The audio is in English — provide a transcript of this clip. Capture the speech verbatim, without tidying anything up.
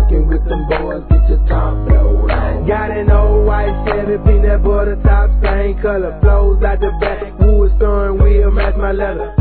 Rockin' with them boys, get your top blowed on. Got an old white Chevy, peanut butter top, same color. Flows out the back, wood steering wheel, match my leather.